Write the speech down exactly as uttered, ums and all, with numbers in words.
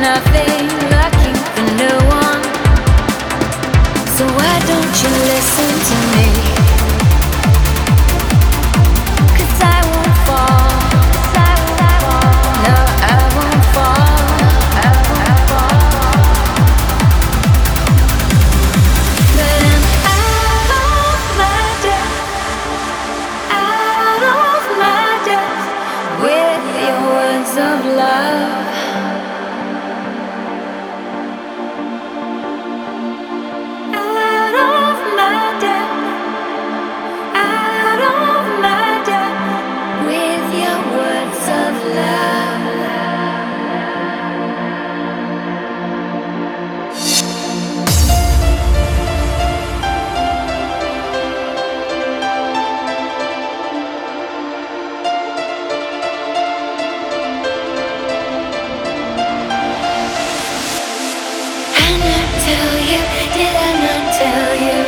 nothing, looking for no one. So why don't you listen to me? 'Cause I won't fall. No, I won't fall. I won't fall. But I'm out of my depth, out of my depth, with your words of love. Out of my depth, out of my depth, with your words of love. Did I not tell you? Did I not tell you?